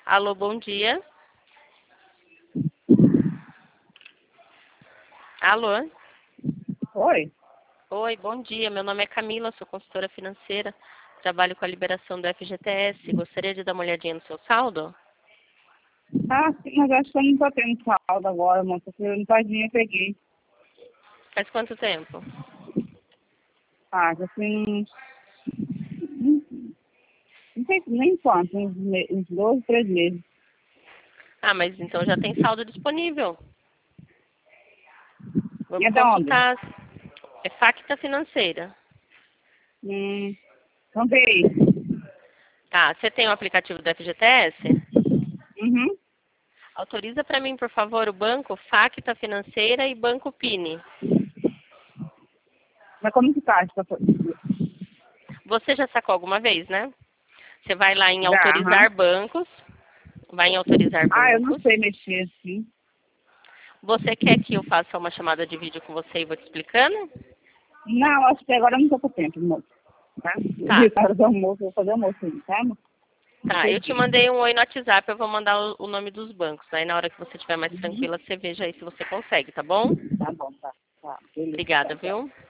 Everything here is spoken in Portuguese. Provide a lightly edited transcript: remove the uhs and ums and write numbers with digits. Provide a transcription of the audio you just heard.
Alô, bom dia. Alô? Oi? Oi, bom dia. Meu nome é Camila, sou consultora financeira. Trabalho com a liberação do FGTS. Gostaria de dar uma olhadinha no seu saldo? Ah, sim, mas acho que eu não tô tendo saldo agora, moça, porque eu não tadinha eu peguei. Faz quanto tempo? Ah, já tem não sei nem quanto, uns 12, 13 meses. Ah, mas então já tem saldo disponível. E Vamos é da onde? consultar. É Facta Financeira. Vamos ver aí. Tá, você tem o aplicativo do FGTS? Uhum. Autoriza para mim, por favor, o banco Facta Financeira e Banco Pini. Mas como que tá? Você já sacou alguma vez, né? Você vai lá em Já, aham. autorizar bancos. Vai em autorizar Ah, eu não bancos. sei mexer assim. Você quer que eu faça uma chamada de vídeo com você e vou te explicando? Não, acho que agora eu não tô com tempo, moço. Tá? Tá. Na hora do almoço, vou fazer almoço aí, tá, moço? Tá, eu te Entendi. mandei um oi no WhatsApp, eu vou mandar o nome dos bancos. Aí na hora que você estiver mais Uhum. tranquila, você veja aí se você consegue, tá bom? Tá bom, tá. Tá, beleza. Obrigada, Tchau, tchau. viu?